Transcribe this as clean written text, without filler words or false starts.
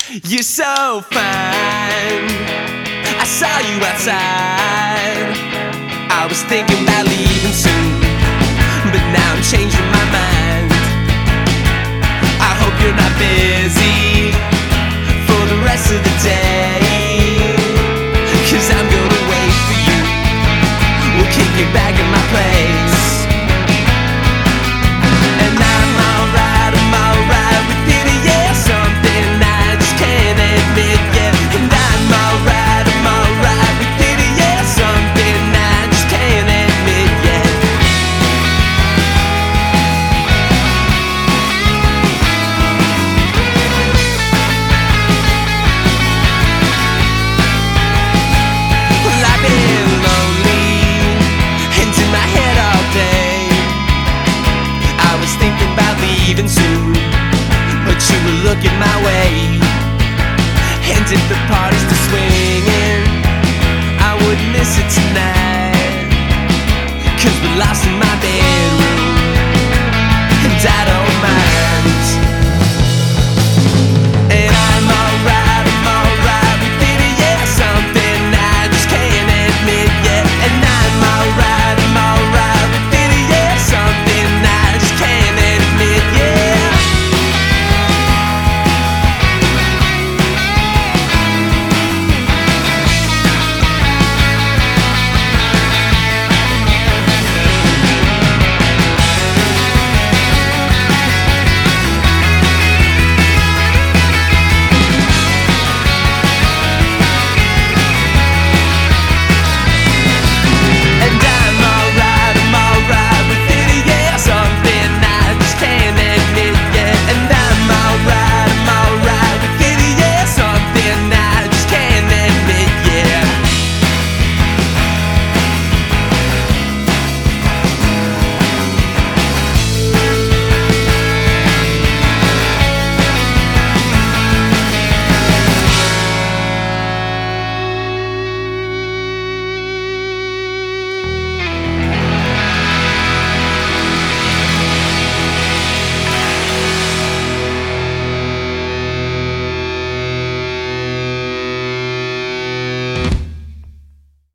You're so fine. I saw you outside. I was thinking about leaving soon, but now I'm changing my mind. I hope you're not busy for the rest of the day, 'cause I'm gonna wait for you. We'll kick it back in my place. And I'm alright with it, yeah. Something I just can't admit, yeah. And I'm alright with it, yeah. Something I just can't admit, yeah. Well, I've been lonely and in my head all day. I was thinking about leaving soon, but you were looking my way. And if the party's still swinging, I wouldn't miss it tonight, 'cause we're lost in my bedroom, and I don't